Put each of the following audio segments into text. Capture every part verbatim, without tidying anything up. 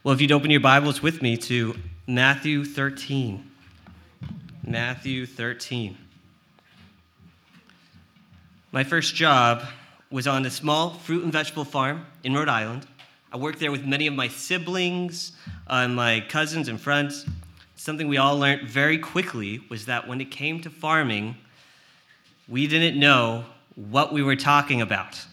Well, if you'd open your Bibles with me to Matthew thirteen. Matthew thirteen. My first job was on a small fruit and vegetable farm in Rhode Island. I worked there with many of my siblings, uh, my cousins and friends. Something we all learned very quickly was that when it came to farming, we didn't know what we were talking about.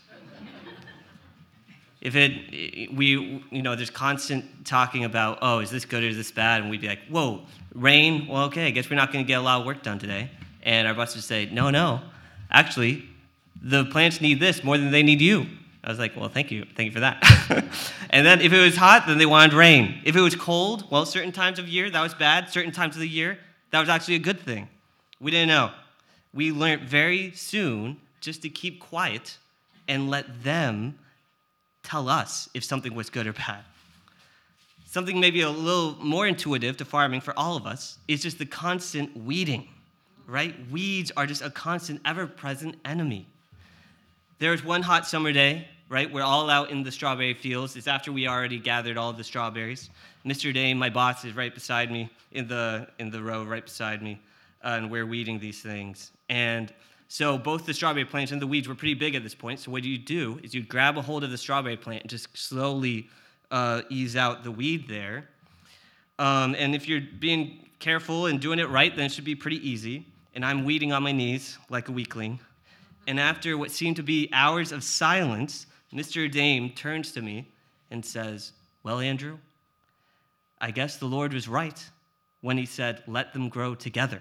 If it, we, you know, there's constant talking about, oh, is this good or is this bad? And we'd be like, whoa, rain? Well, okay, I guess we're not going to get a lot of work done today. And our boss would say, no, no, actually, the plants need this more than they need you. I was like, well, thank you. Thank you for that. And then if it was hot, then they wanted rain. If it was cold, well, certain times of year, that was bad. Certain times of the year, that was actually a good thing. We didn't know. We learned very soon just to keep quiet and let them tell us if something was good or bad. Something maybe a little more intuitive to farming for all of us is just the constant weeding, right? Weeds are just a constant, ever-present enemy. There was one hot summer day, right? We're all out in the strawberry fields. It's after we already gathered all the strawberries. Mister Dane, my boss, is right beside me in the in the row right beside me, uh, and we're weeding these things. And so both the strawberry plants and the weeds were pretty big at this point. So what you do is you grab a hold of the strawberry plant and just slowly uh, ease out the weed there. Um, and if you're being careful and doing it right, then it should be pretty easy. And I'm weeding on my knees like a weakling. And after what seemed to be hours of silence, Mister Dame turns to me and says, well, Andrew, I guess the Lord was right when he said, let them grow together.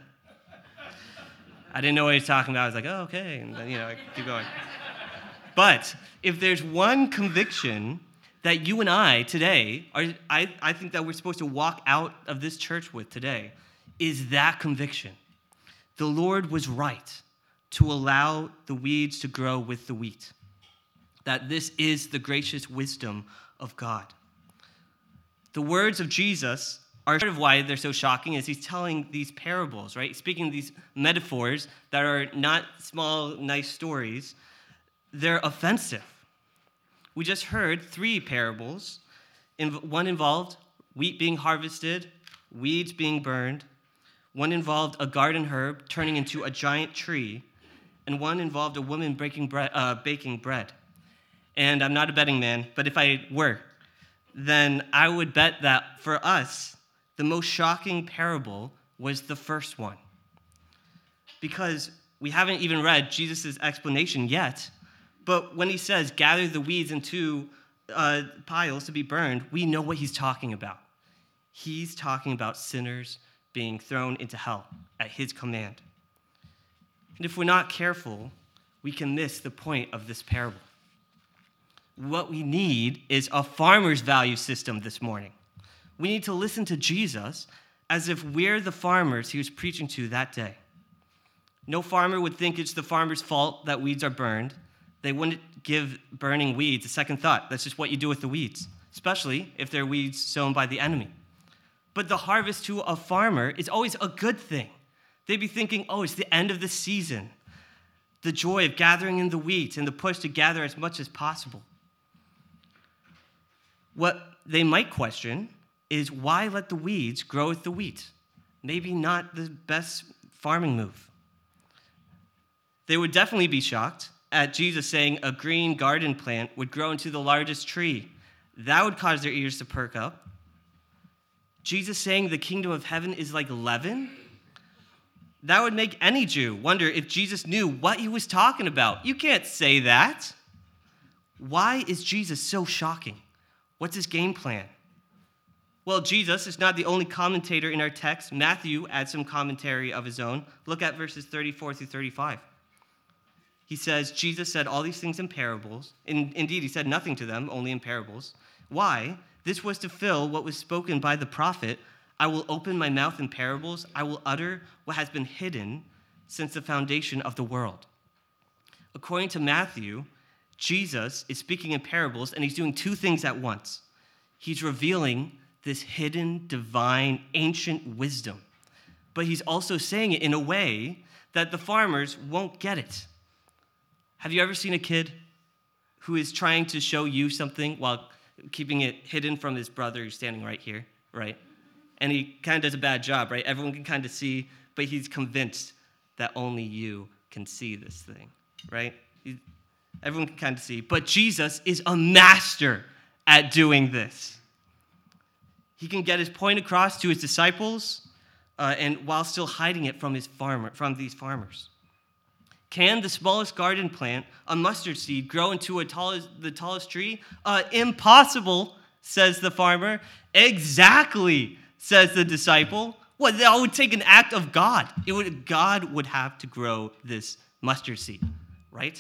I didn't know what he was talking about. I was like, oh, okay, and then, you know, I keep going. But if there's one conviction that you and I today, are, I, I think that we're supposed to walk out of this church with today, is that conviction. The Lord was right to allow the weeds to grow with the wheat. That this is the gracious wisdom of God. The words of Jesus are part of why they're so shocking is he's telling these parables, right? Speaking these metaphors that are not small, nice stories. They're offensive. We just heard three parables. One involved wheat being harvested, weeds being burned. One involved a garden herb turning into a giant tree. And one involved a woman breaking bread, uh, baking bread. And I'm not a betting man, but if I were, then I would bet that for us, the most shocking parable was the first one. Because we haven't even read Jesus' explanation yet, but when he says, gather the weeds into uh, piles to be burned, we know what he's talking about. He's talking about sinners being thrown into hell at his command. And if we're not careful, we can miss the point of this parable. What we need is a farmer's value system this morning. We need to listen to Jesus as if we're the farmers he was preaching to that day. No farmer would think it's the farmer's fault that weeds are burned. They wouldn't give burning weeds a second thought. That's just what you do with the weeds, especially if they're weeds sown by the enemy. But the harvest to a farmer is always a good thing. They'd be thinking, oh, it's the end of the season. The joy of gathering in the wheat and the push to gather as much as possible. What they might question is why let the weeds grow with the wheat? Maybe not the best farming move. They would definitely be shocked at Jesus saying a green garden plant would grow into the largest tree. That would cause their ears to perk up. Jesus saying the kingdom of heaven is like leaven? That would make any Jew wonder if Jesus knew what he was talking about. You can't say that. Why is Jesus so shocking? What's his game plan? Well, Jesus is not the only commentator in our text. Matthew adds some commentary of his own. Look at verses thirty-four through thirty-five. He says, Jesus said all these things in parables. In, indeed, he said nothing to them, only in parables. Why? This was to fill what was spoken by the prophet. I will open my mouth in parables. I will utter what has been hidden since the foundation of the world. According to Matthew, Jesus is speaking in parables, and he's doing two things at once. He's revealing this hidden, divine, ancient wisdom. But he's also saying it in a way that the farmers won't get it. Have you ever seen a kid who is trying to show you something while keeping it hidden from his brother who's standing right here, right? And he kind of does a bad job, right? Everyone can kind of see, but he's convinced that only you can see this thing, right? He, everyone can kind of see. But Jesus is a master at doing this. He can get his point across to his disciples, uh, and while still hiding it from his farmer, from these farmers. Can the smallest garden plant, a mustard seed, grow into a tallest, the tallest tree? Uh, impossible, says the farmer. Exactly, says the disciple. What, that would take an act of God. It would, God would have to grow this mustard seed, right?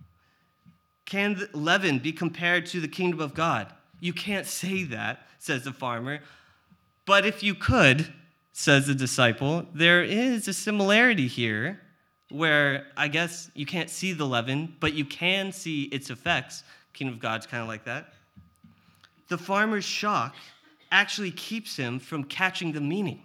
Can the leaven be compared to the kingdom of God? You can't say that, says the farmer. But if you could, says the disciple, there is a similarity here where I guess you can't see the leaven, but you can see its effects. Kingdom of God's kind of like that. The farmer's shock actually keeps him from catching the meaning.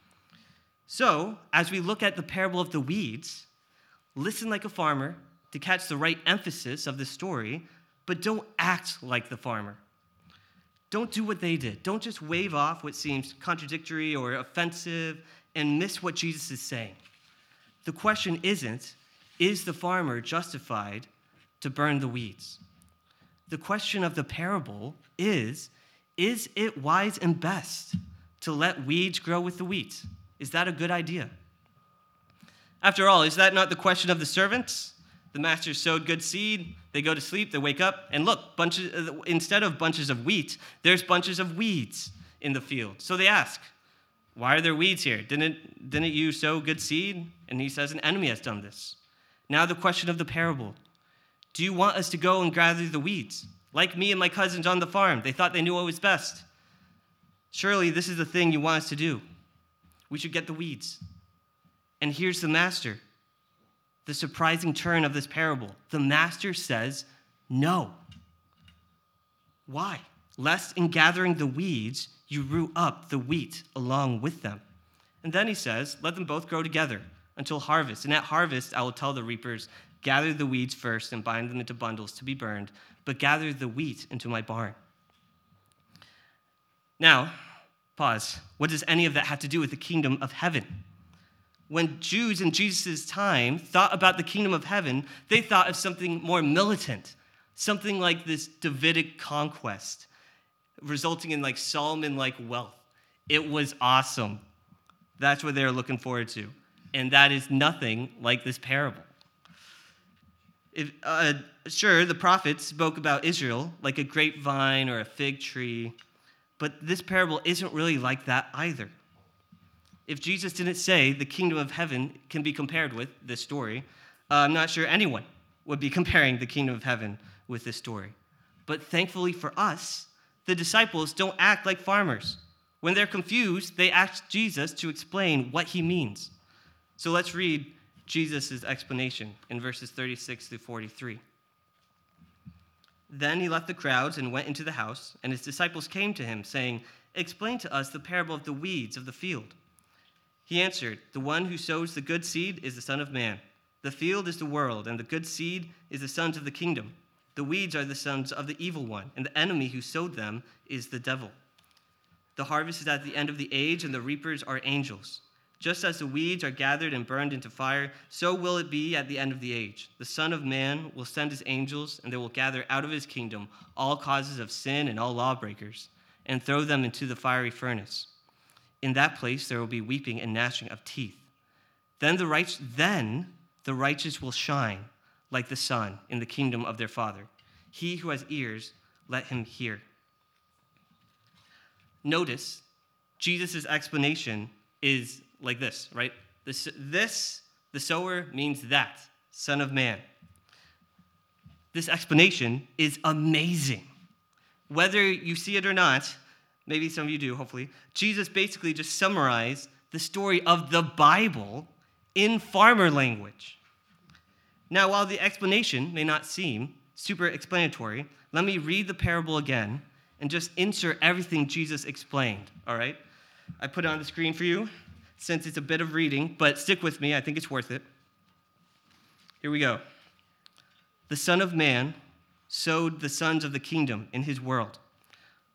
So, as we look at the parable of the weeds, listen like a farmer to catch the right emphasis of the story, but don't act like the farmer. Don't do what they did. Don't just wave off what seems contradictory or offensive and miss what Jesus is saying. The question isn't, is the farmer justified to burn the weeds? The question of the parable is, is it wise and best to let weeds grow with the wheat? Is that a good idea? After all, is that not the question of the servants? The master sowed good seed, they go to sleep, they wake up, and look, bunches, instead of bunches of wheat, there's bunches of weeds in the field. So they ask, why are there weeds here? Didn't, didn't you sow good seed? And he says, an enemy has done this. Now the question of the parable. Do you want us to go and gather the weeds? Like me and my cousins on the farm, they thought they knew what was best. Surely this is the thing you want us to do. We should get the weeds. And here's the master. The surprising turn of this parable. The master says, no. Why? Lest in gathering the weeds, you root up the wheat along with them. And then he says, let them both grow together until harvest. And at harvest, I will tell the reapers, gather the weeds first and bind them into bundles to be burned, but gather the wheat into my barn. Now, pause. What does any of that have to do with the kingdom of heaven? When Jews in Jesus' time thought about the kingdom of heaven, they thought of something more militant, something like this Davidic conquest, resulting in like Solomon-like wealth. It was awesome. That's what they were looking forward to. And that is nothing like this parable. If, uh, sure, the prophets spoke about Israel like a grapevine or a fig tree, but this parable isn't really like that either. If Jesus didn't say the kingdom of heaven can be compared with this story, uh, I'm not sure anyone would be comparing the kingdom of heaven with this story. But thankfully for us, the disciples don't act like farmers. When they're confused, they ask Jesus to explain what he means. So let's read Jesus' explanation in verses thirty-six through forty-three. Then he left the crowds and went into the house, and his disciples came to him, saying, explain to us the parable of the weeds of the field. He answered, the one who sows the good seed is the Son of Man. The field is the world, and the good seed is the sons of the kingdom. The weeds are the sons of the evil one, and the enemy who sowed them is the devil. The harvest is at the end of the age, and the reapers are angels. Just as the weeds are gathered and burned into fire, so will it be at the end of the age. The Son of Man will send his angels, and they will gather out of his kingdom all causes of sin and all lawbreakers, and throw them into the fiery furnace. In that place there will be weeping and gnashing of teeth. Then the righteous, then the righteous will shine like the sun in the kingdom of their Father. He who has ears, let him hear. Notice, Jesus' explanation is like this, right? This, this, the sower means that, Son of Man. This explanation is amazing. Whether you see it or not, maybe some of you do, hopefully, Jesus basically just summarized the story of the Bible in farmer language. Now, while the explanation may not seem super explanatory, let me read the parable again and just insert everything Jesus explained, all right? I put it on the screen for you since it's a bit of reading, but stick with me. I think it's worth it. Here we go. The Son of Man sowed the sons of the kingdom in his world.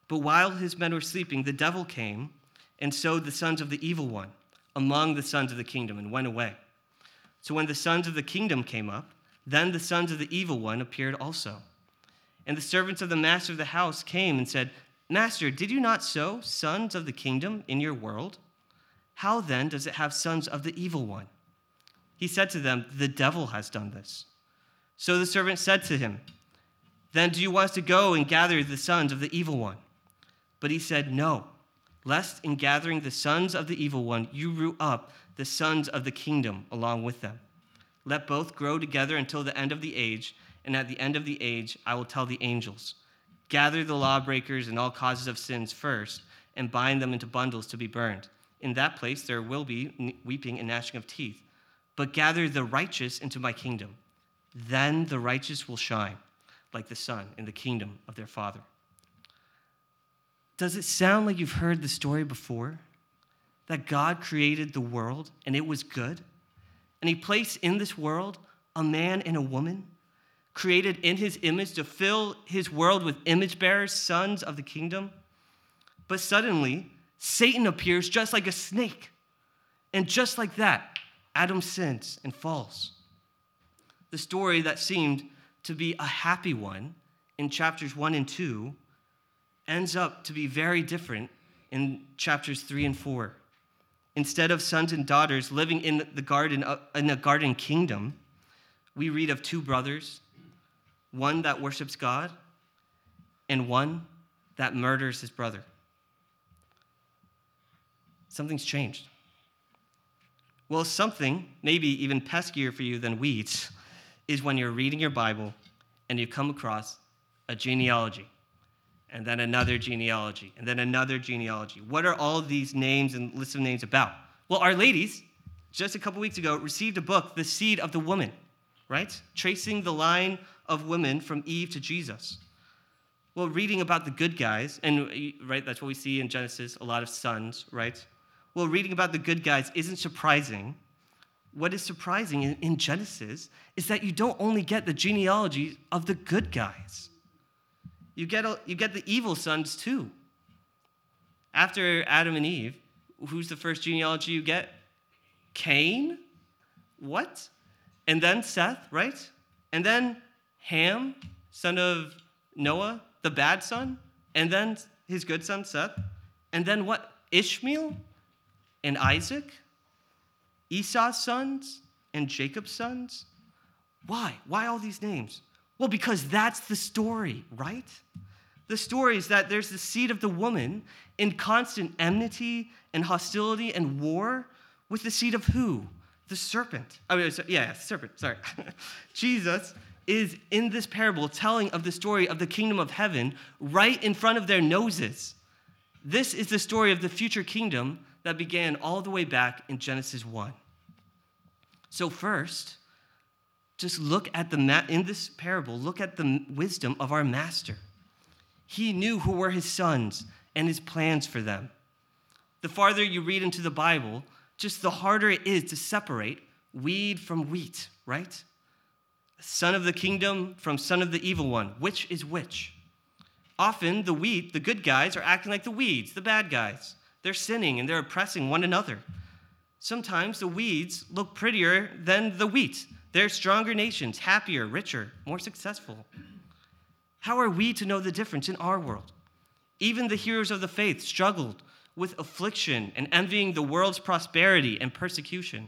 But while his men were sleeping, the devil came and sowed the sons of the evil one among the sons of the kingdom and went away. So when the sons of the kingdom came up, then the sons of the evil one appeared also. And the servants of the master of the house came and said, Master, did you not sow sons of the kingdom in your world? How then does it have sons of the evil one? He said to them, The devil has done this. So the servant said to him, Then do you want us to go and gather the sons of the evil one? But he said, No, lest in gathering the sons of the evil one, you root up the sons of the kingdom along with them. Let both grow together until the end of the age, and at the end of the age I will tell the angels, Gather the lawbreakers and all causes of sins first, and bind them into bundles to be burned. In that place there will be weeping and gnashing of teeth. But gather the righteous into my kingdom. Then the righteous will shine like the sun in the kingdom of their Father. Does it sound like you've heard the story before? That God created the world and it was good? And he placed in this world a man and a woman, created in his image to fill his world with image bearers, sons of the kingdom? But suddenly, Satan appears just like a snake. And just like that, Adam sins and falls. The story that seemed to be a happy one in chapters one and two ends up to be very different in chapters three and four. Instead of sons and daughters living in the garden, in a garden kingdom, we read of two brothers, one that worships God and one that murders his brother. Something's changed. Well, something, maybe even peskier for you than weeds, is when you're reading your Bible and you come across a genealogy, and then another genealogy, and then another genealogy. What are all of these names and lists of names about? Well, Our Ladies, just a couple weeks ago, received a book, The Seed of the Woman, right? Tracing the line of women from Eve to Jesus. Well, reading about the good guys, and right, that's what we see in Genesis, a lot of sons, right? Well, reading about the good guys isn't surprising. What is surprising in, in Genesis is that you don't only get the genealogy of the good guys. You get, a, you get the evil sons too. After Adam and Eve, who's the first genealogy you get? Cain? What? And then Seth, right? And then Ham, son of Noah, the bad son. And then his good son, Seth. And then what? Ishmael and Isaac? Esau's sons and Jacob's sons? Why? Why all these names? Well, because that's the story, right? The story is that there's the seed of the woman in constant enmity and hostility and war with the seed of who? The serpent. I mean, yeah, serpent, sorry. Jesus is in this parable telling of the story of the kingdom of heaven right in front of their noses. This is the story of the future kingdom that began all the way back in Genesis one. So first, just look at the, ma- in this parable, look at the wisdom of our master. He knew who were his sons and his plans for them. The farther you read into the Bible, just the harder it is to separate weed from wheat, right? Son of the kingdom from son of the evil one. Which is which? Often the wheat, the good guys, are acting like the weeds, the bad guys. They're sinning and they're oppressing one another. Sometimes the weeds look prettier than the wheat. They're stronger nations, happier, richer, more successful. How are we to know the difference in our world? Even the heroes of the faith struggled with affliction and envying the world's prosperity and persecution.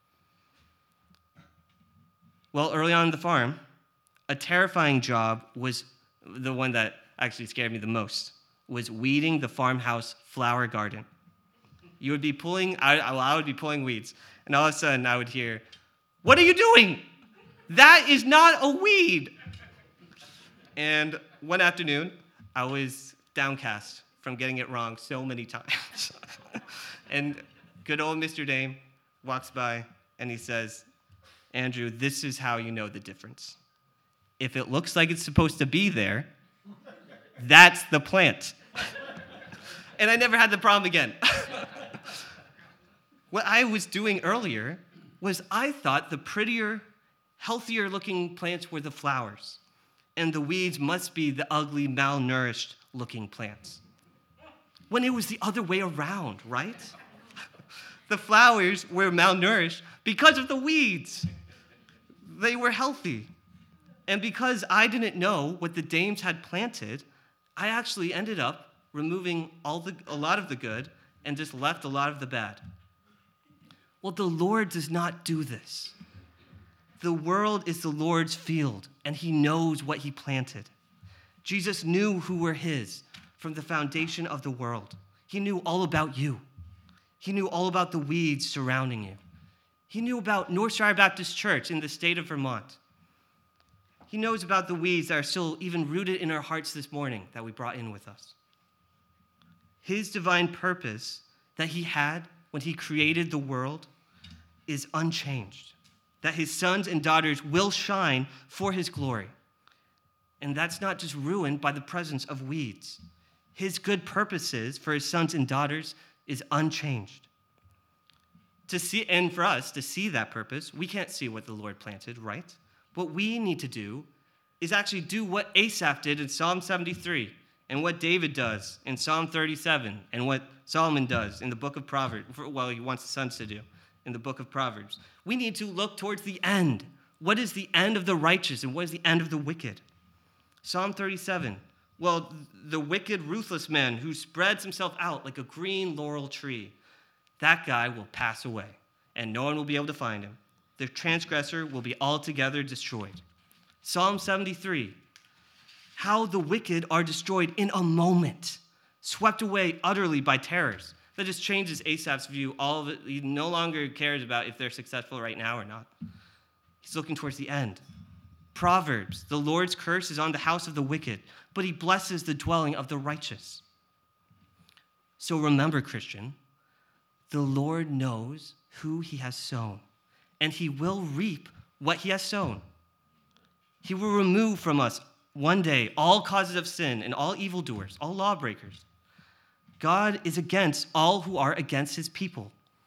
Well, early on in the farm, a terrifying job was the one that actually scared me the most, was weeding the farmhouse flower garden. You would be pulling, I, I would be pulling weeds, and all of a sudden I would hear, "What are you doing? That is not a weed." And one afternoon, I was downcast from getting it wrong so many times. And good old Mister Dame walks by and he says, "Andrew, this is how you know the difference. If it looks like it's supposed to be there, that's the plant." And I never had the problem again. What I was doing earlier was I thought the prettier, healthier looking plants were the flowers, and the weeds must be the ugly, malnourished looking plants. when it was the other way around, right? The flowers were malnourished because of the weeds. They were healthy. And because I didn't know what the dames had planted, I actually ended up removing all the, a lot of the good and just left a lot of the bad. Well, the Lord does not do this. The world is the Lord's field, and he knows what he planted. Jesus knew who were his from the foundation of the world. He knew all about you. He knew all about the weeds surrounding you. He knew about Northshire Baptist Church in the state of Vermont. He knows about the weeds that are still even rooted in our hearts this morning that we brought in with us. His divine purpose that he had when he created the world is unchanged, that his sons and daughters will shine for his glory. And that's not just ruined by the presence of weeds. His good purposes for his sons and daughters is unchanged. To see, and for us to see that purpose, we can't see what the Lord planted, right? What we need to do is actually do what Asaph did in Psalm seventy-three, and what David does in Psalm thirty-seven, and what Solomon does in the book of Proverbs, well, he wants his sons to do in the book of Proverbs. We need to look towards the end. What is the end of the righteous, and what is the end of the wicked? Psalm thirty-seven, well, the wicked, ruthless man who spreads himself out like a green laurel tree, that guy will pass away, and no one will be able to find him. The transgressor will be altogether destroyed. Psalm seventy-three, how the wicked are destroyed in a moment, swept away utterly by terrors. That just changes Asaph's view. All of it, he no longer cares about if they're successful right now or not. He's looking towards the end. Proverbs, the Lord's curse is on the house of the wicked, but he blesses the dwelling of the righteous. So remember, Christian, the Lord knows who he has sown, and he will reap what he has sown. He will remove from us one day all causes of sin and all evildoers, all lawbreakers. God is against all who are against his people.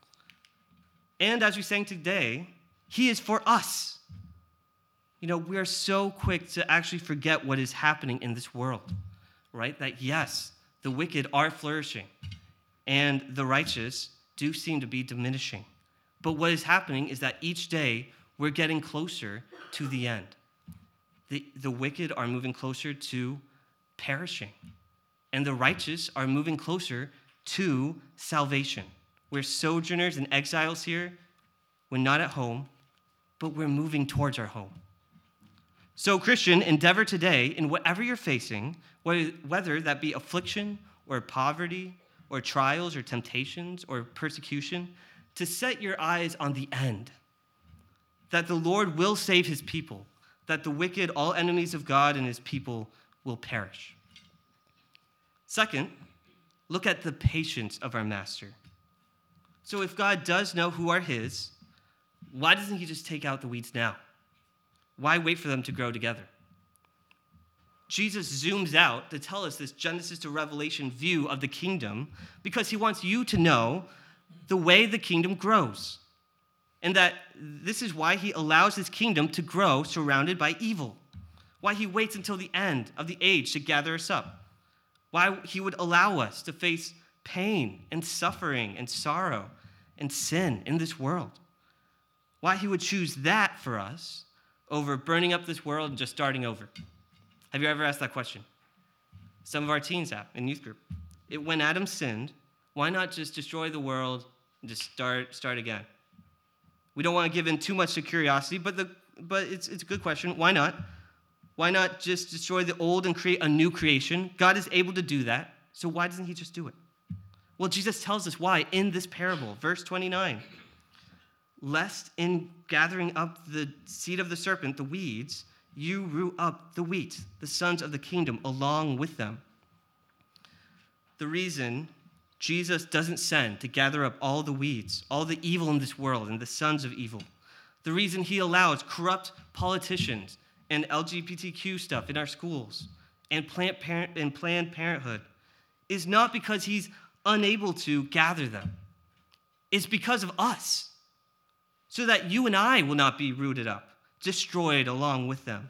And as we sang today, he is for us. You know, we are so quick to actually forget what is happening in this world, right? That yes, the wicked are flourishing and the righteous do seem to be diminishing. But what is happening is that each day we're getting closer to the end. The, the wicked are moving closer to perishing, and the righteous are moving closer to salvation. We're sojourners and exiles here. We're not at home, but we're moving towards our home. So, Christian, endeavor today in whatever you're facing, whether that be affliction or poverty or trials or temptations or persecution, to set your eyes on the end, that the Lord will save his people, that the wicked, all enemies of God and his people, will perish. Second, look at the patience of our master. So if God does know who are his, why doesn't he just take out the weeds now? Why wait for them to grow together? Jesus zooms out to tell us this Genesis to Revelation view of the kingdom because he wants you to know the way the kingdom grows. And that this is why he allows his kingdom to grow surrounded by evil. Why he waits until the end of the age to gather us up. Why he would allow us to face pain and suffering and sorrow and sin in this world. Why he would choose that for us over burning up this world and just starting over. Have you ever asked that question? Some of our teens have in youth group. It, when Adam sinned, why not just destroy the world and just start start again? We don't want to give in too much to curiosity, but the but it's it's a good question. Why not? Why not just destroy the old and create a new creation? God is able to do that, so why doesn't he just do it? Well, Jesus tells us why in this parable, verse twenty-nine. Lest in gathering up the seed of the serpent, the weeds, you root up the wheat, the sons of the kingdom, along with them. The reason Jesus doesn't send to gather up all the weeds, all the evil in this world and the sons of evil. The reason he allows corrupt politicians and L G B T Q stuff in our schools and Planned Parent and Planned Parenthood is not because he's unable to gather them. It's because of us, so that you and I will not be rooted up, destroyed along with them.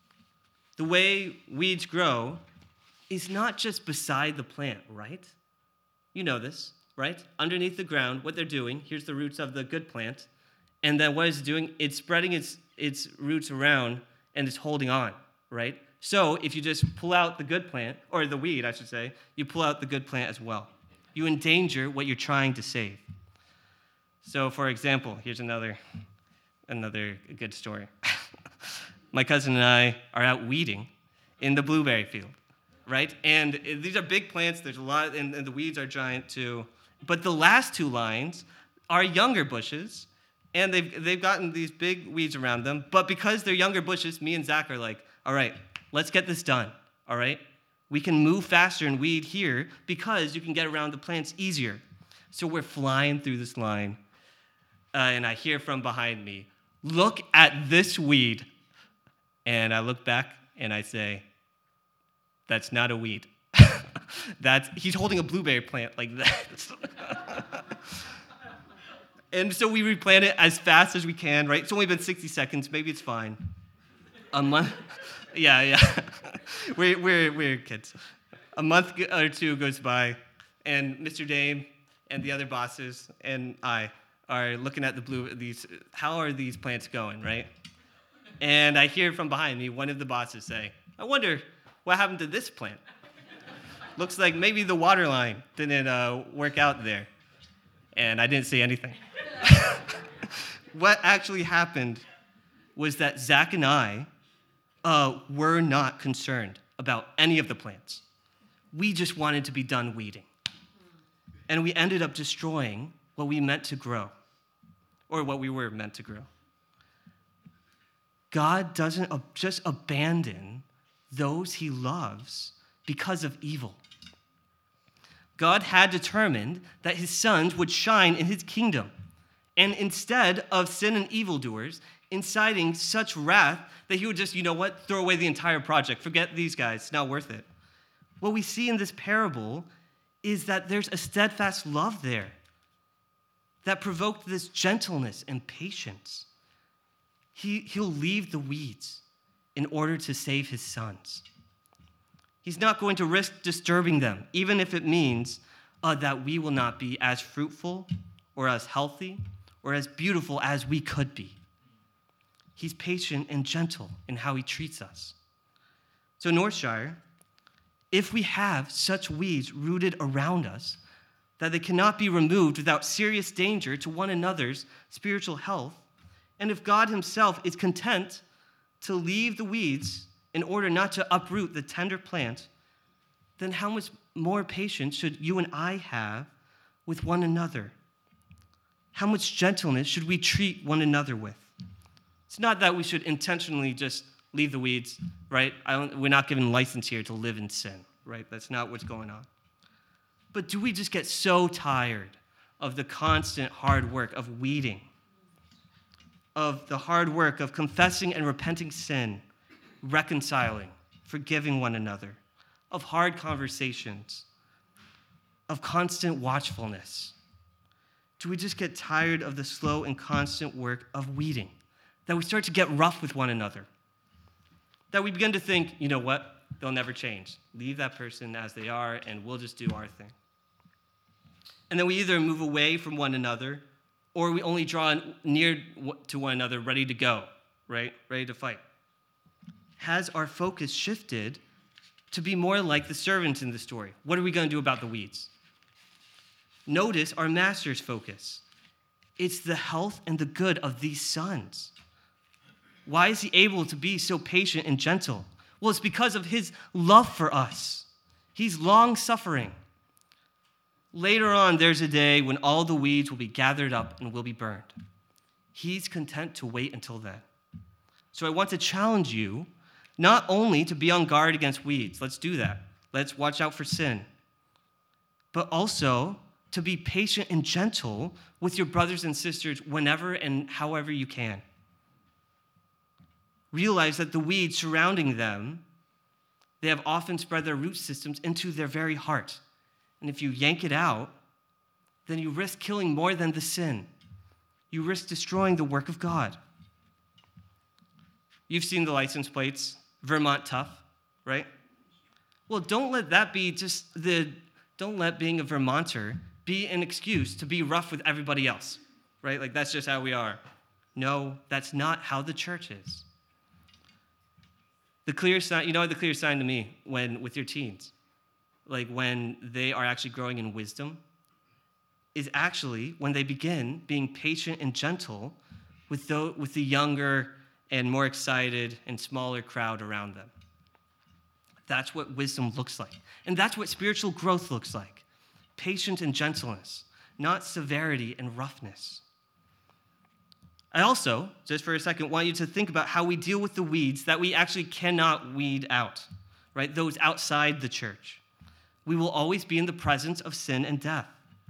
The way weeds grow is not just beside the plant, right? You know this, right? Underneath the ground, what they're doing, here's the roots of the good plant. And then what it's doing, it's spreading its, its roots around and it's holding on, right? So if you just pull out the good plant, or the weed, I should say, you pull out the good plant as well. You endanger what you're trying to save. So for example, here's another, another good story. My cousin and I are out weeding in the blueberry field, right? And these are big plants. There's a lot, and, and the weeds are giant too. But the last two lines are younger bushes, and they've they've gotten these big weeds around them. But because they're younger bushes, me and Zach are like, all right, let's get this done, all right? We can move faster and weed here because you can get around the plants easier. So we're flying through this line, uh, and I hear from behind me, look at this weed. And I look back, and I say, that's not a weed. That's he's holding a blueberry plant like that. And so we replant it as fast as we can, right? It's only been sixty seconds. Maybe it's fine. A month, yeah, yeah. we're, we're, we're kids. A month or two goes by, and Mister Dame and the other bosses and I are looking at the blue, these, how are these plants going, right? And I hear from behind me one of the bosses say, I wonder what happened to this plant. Looks like maybe the water line didn't uh, work out there. And I didn't say anything. What actually happened was that Zach and I uh, were not concerned about any of the plants. We just wanted to be done weeding. And we ended up destroying what we meant to grow, or what we were meant to grow. God doesn't just abandon those he loves because of evil. God had determined that his sons would shine in his kingdom. And instead of sin and evildoers inciting such wrath that he would just, you know what, throw away the entire project. Forget these guys, it's not worth it. What we see in this parable is that there's a steadfast love there that provoked this gentleness and patience. He, he'll leave the weeds in order to save his sons. He's not going to risk disturbing them, even if it means uh, that we will not be as fruitful or as healthy or as beautiful as we could be. He's patient and gentle in how he treats us. So Northshire, if we have such weeds rooted around us that they cannot be removed without serious danger to one another's spiritual health, and if God himself is content to leave the weeds in order not to uproot the tender plant, then how much more patience should you and I have with one another? How much gentleness should we treat one another with? It's not that we should intentionally just leave the weeds, right? I don't, we're not given license here to live in sin, right? That's not what's going on. But do we just get so tired of the constant hard work of weeding, of the hard work of confessing and repenting sin, reconciling, forgiving one another, of hard conversations, of constant watchfulness? Do we just get tired of the slow and constant work of weeding? That we start to get rough with one another? That we begin to think, you know what, they'll never change. Leave that person as they are, and we'll just do our thing. And then we either move away from one another, or we only draw near to one another, ready to go, right? Ready to fight. Has our focus shifted to be more like the servants in the story? What are we going to do about the weeds? Notice our master's focus. It's the health and the good of these sons. Why is he able to be so patient and gentle? Well, it's because of his love for us. He's long-suffering. Later on, there's a day when all the weeds will be gathered up and will be burned. He's content to wait until then. So I want to challenge you not only to be on guard against weeds. Let's do that. Let's watch out for sin. But also to be patient and gentle with your brothers and sisters whenever and however you can. Realize that the weeds surrounding them, they have often spread their root systems into their very heart. And if you yank it out, then you risk killing more than the sin. You risk destroying the work of God. You've seen the license plates, Vermont Tough, right? Well, don't let that be just the don't let being a Vermonter be an excuse to be rough with everybody else, right? Like, that's just how we are. No, that's not how the church is. The clear sign, you know what the clear sign to me when with your teens, like when they are actually growing in wisdom, is actually when they begin being patient and gentle with the, with the younger and more excited and smaller crowd around them. That's what wisdom looks like. And that's what spiritual growth looks like. Patience and gentleness, not severity and roughness. I also, just for a second, want you to think about how we deal with the weeds that we actually cannot weed out, right? Those outside the church. We will always be in the presence of sin and death.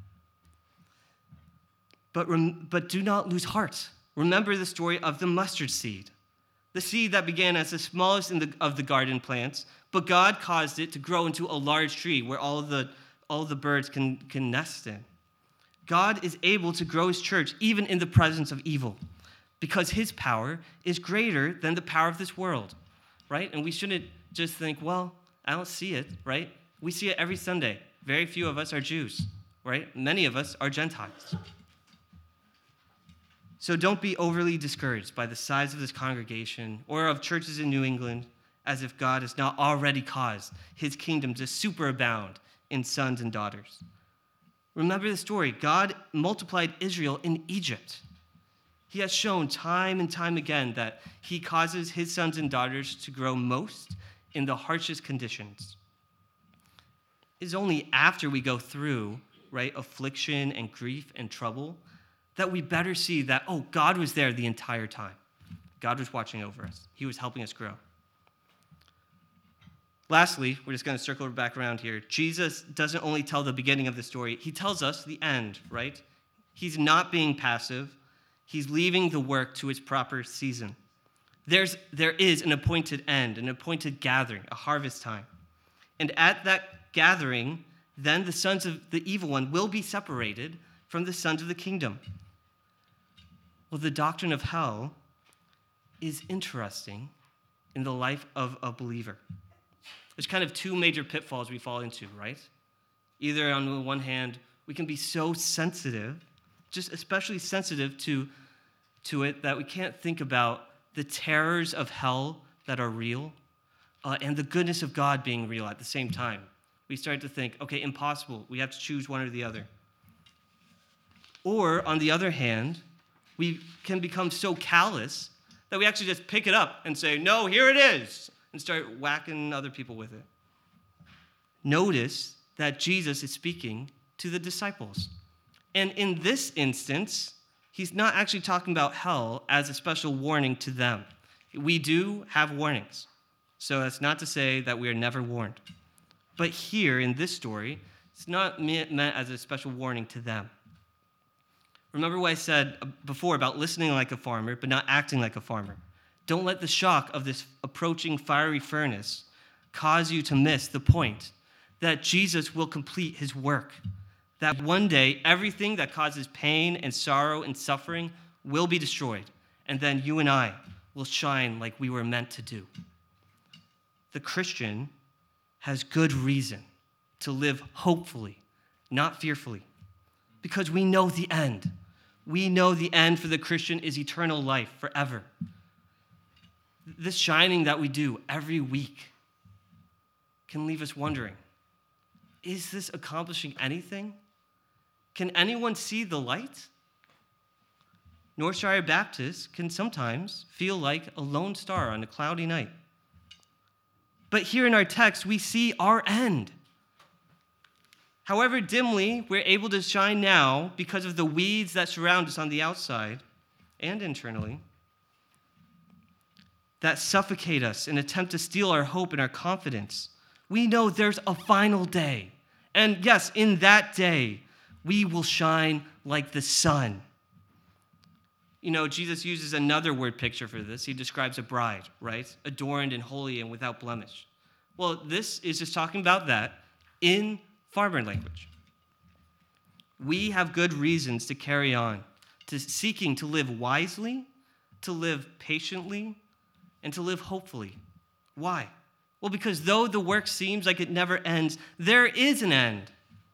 But, rem- but do not lose heart. Remember the story of the mustard seed, the seed that began as the smallest in the, of the garden plants, but God caused it to grow into a large tree where all of the, all of the birds can, can nest in. God is able to grow his church even in the presence of evil because his power is greater than the power of this world, right? And we shouldn't just think, well, I don't see it, right? We see it every Sunday. Very few of us are Jews, right? Many of us are Gentiles. So don't be overly discouraged by the size of this congregation or of churches in New England, as if God has not already caused his kingdom to superabound in sons and daughters. Remember the story. God multiplied Israel in Egypt. He has shown time and time again that he causes his sons and daughters to grow most in the harshest conditions. It is only after we go through, right, affliction and grief and trouble that we better see that, oh, God was there the entire time. God was watching over us. He was helping us grow. Lastly, we're just going to circle back around here. Jesus doesn't only tell the beginning of the story, he tells us the end, right? He's not being passive. He's leaving the work to its proper season. There's, there is an appointed end, an appointed gathering, a harvest time. And at that gathering, then the sons of the evil one will be separated from the sons of the kingdom. Well, the doctrine of hell is interesting in the life of a believer. There's kind of two major pitfalls we fall into, right? Either on the one hand, we can be so sensitive, just especially sensitive to, to it, that we can't think about the terrors of hell that are real uh, and the goodness of God being real at the same time. We start to think, okay, impossible. We have to choose one or the other. Or, on the other hand, we can become so callous that we actually just pick it up and say, no, here it is, and start whacking other people with it. Notice that Jesus is speaking to the disciples. And in this instance, he's not actually talking about hell as a special warning to them. We do have warnings. So that's not to say that we are never warned. But here in this story, it's not meant as a special warning to them. Remember what I said before about listening like a farmer, but not acting like a farmer. Don't let the shock of this approaching fiery furnace cause you to miss the point that Jesus will complete his work. That one day, everything that causes pain and sorrow and suffering will be destroyed. And then you and I will shine like we were meant to do. The Christian has good reason to live hopefully, not fearfully, because we know the end. We know the end for the Christian is eternal life forever. This shining that we do every week can leave us wondering, is this accomplishing anything? Can anyone see the light? Northshire Baptist can sometimes feel like a lone star on a cloudy night. But here in our text, we see our end. However dimly we're able to shine now because of the weeds that surround us on the outside and internally, that suffocate us and attempt to steal our hope and our confidence, we know there's a final day. And yes, in that day, we will shine like the sun. You know, Jesus uses another word picture for this. He describes a bride, right? Adorned and holy and without blemish. Well, this is just talking about that in farmer language. We have good reasons to carry on, to seeking to live wisely, to live patiently, and to live hopefully. Why? Well, because though the work seems like it never ends, there is an end.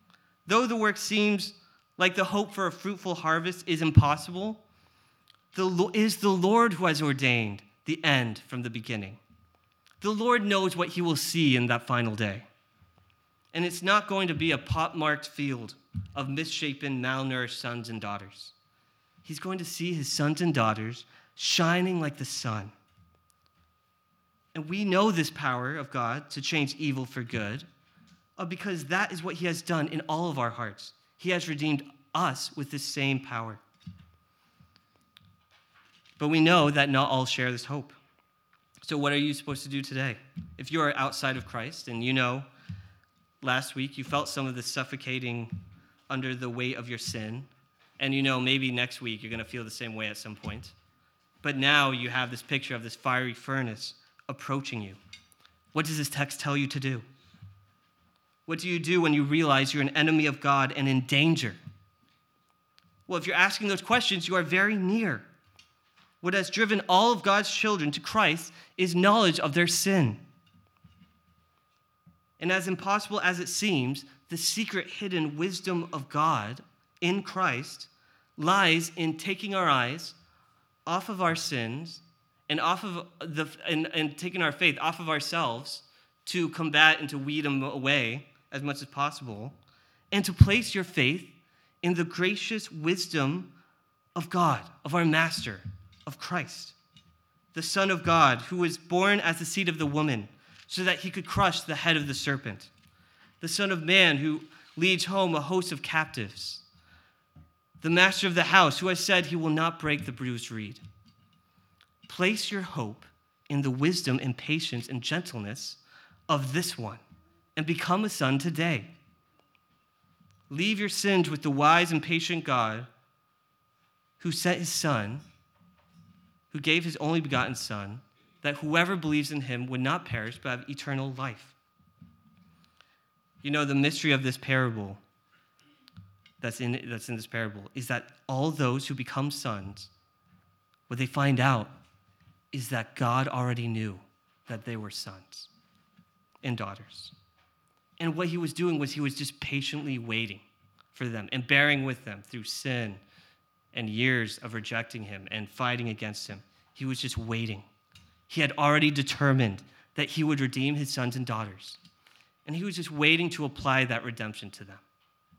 Though the work seems like the hope for a fruitful harvest is impossible, the, it is the Lord who has ordained the end from the beginning. The Lord knows what he will see in that final day. And it's not going to be a pot-marked field of misshapen, malnourished sons and daughters. He's going to see his sons and daughters shining like the sun. And we know this power of God to change evil for good uh, because that is what he has done in all of our hearts. He has redeemed us with this same power. But we know that not all share this hope. So what are you supposed to do today? If you are outside of Christ and you know last week you felt some of the suffocating under the weight of your sin, and you know maybe next week you're going to feel the same way at some point, but now you have this picture of this fiery furnace approaching you. What does this text tell you to do? What do you do when you realize you're an enemy of God and in danger? Well, if you're asking those questions, you are very near. What has driven all of God's children to Christ is knowledge of their sin. And as impossible as it seems, the secret hidden wisdom of God in Christ lies in taking our eyes off of our sins and off of the and, and taking our faith off of ourselves to combat and to weed them away as much as possible, and to place your faith in the gracious wisdom of God, of our Master, of Christ, the Son of God, who was born as the seed of the woman so that he could crush the head of the serpent, the Son of Man who leads home a host of captives, the Master of the house who has said he will not break the bruised reed. Place your hope in the wisdom and patience and gentleness of this one and become a son today. Leave your sins with the wise and patient God who sent his Son, who gave his only begotten Son, that whoever believes in him would not perish but have eternal life. You know, the mystery of this parable that's in, that's in this parable is that all those who become sons, what they find out is that God already knew that they were sons and daughters. And what he was doing was he was just patiently waiting for them and bearing with them through sin and years of rejecting him and fighting against him. He was just waiting. He had already determined that he would redeem his sons and daughters. And he was just waiting to apply that redemption to them.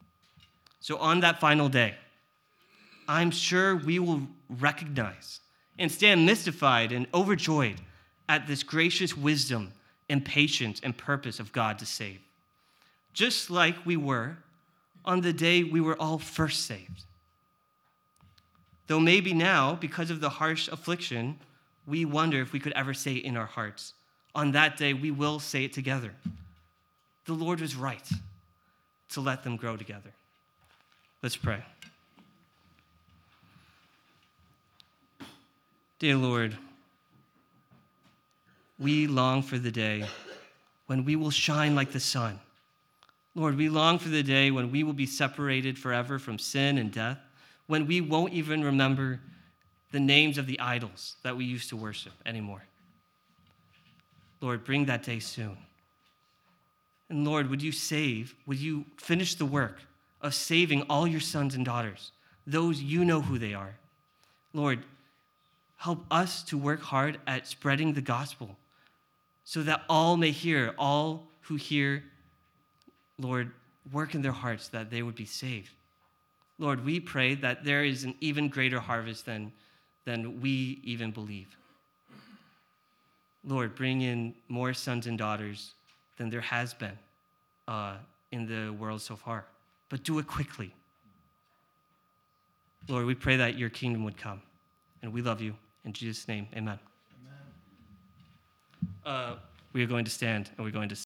So on that final day, I'm sure we will recognize and stand mystified and overjoyed at this gracious wisdom and patience and purpose of God to save. Just like we were on the day we were all first saved. Though maybe now, because of the harsh affliction, we wonder if we could ever say it in our hearts. On that day, we will say it together. The Lord was right to let them grow together. Let's pray. Dear Lord, we long for the day when we will shine like the sun. Lord, we long for the day when we will be separated forever from sin and death, when we won't even remember the names of the idols that we used to worship anymore. Lord, bring that day soon. And Lord, would you save, would you finish the work of saving all your sons and daughters, those you know who they are. Lord, help us to work hard at spreading the gospel so that all may hear, all who hear, Lord, work in their hearts that they would be saved. Lord, we pray that there is an even greater harvest than, than we even believe. Lord, bring in more sons and daughters than there has been uh, in the world so far. But do it quickly. Lord, we pray that your kingdom would come. And we love you. In Jesus' name, amen. Amen. Uh, we are going to stand and we're going to